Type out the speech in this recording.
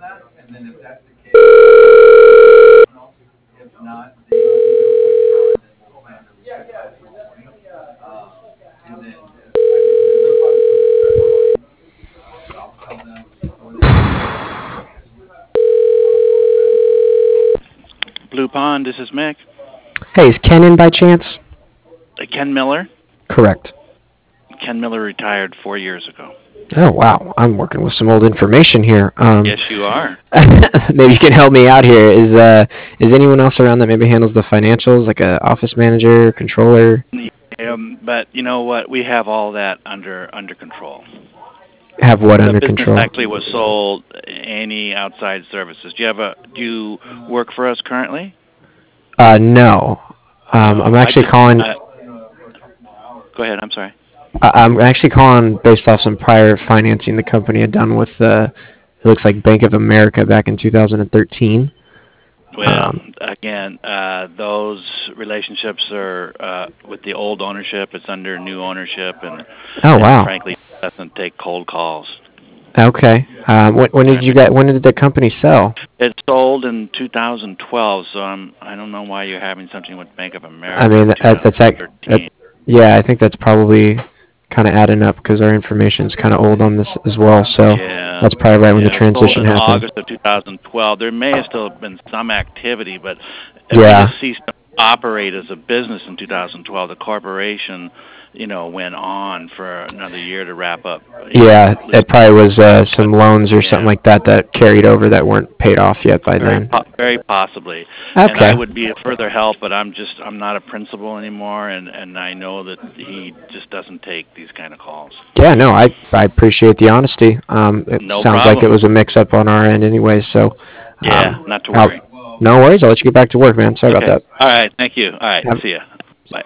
Blue Pond, this is Mick. Hey, is Ken in by chance? Ken Miller. Correct. Ken Miller retired 4 years ago. Oh wow, I'm working with some old information here. Yes, you are. Maybe you can help me out here. Is anyone else around that maybe handles the financials, like a office manager, controller? But you know what? We have all that under control. Have what The under business control? actually was sold. Any outside services? Do you work for us currently? No. I'm I actually just. calling. Go ahead. I'm sorry. I'm actually calling based off some prior financing the company had done with. It looks like Bank of America back in 2013. Well, Um, again, those relationships are with the old ownership. It's under new ownership, oh and wow. frankly, doesn't take cold calls. Okay. When All did you right. get? When did the company sell? It sold in 2012, so I don't know why you're having something with Bank of I America mean, in that 2013. yeah, I think that's probably kind of adding up because our information's kind of old on this as well. So Yeah, that's probably right when the yeah. It sold transition in happened. August of 2012. There may have still been some activity, but we Yeah, just ceased to operate as a business in 2012. The corporation, went on for another year to wrap up, yeah, completing. it probably was But some loans or something yeah, like that that carried over that weren't paid off yet by then. very possibly. And I Okay. would be a further help, but I'm not a principal anymore, and I know that he just doesn't take these kind of calls. Yeah, no, I appreciate the honesty. It No sounds like it problem. was a mix-up on our end anyway. So, Yeah, not to I'll, worry. no worries. I'll let you get back to work, man. Sorry about Okay. that. All right. Thank you. All right. Have, See ya.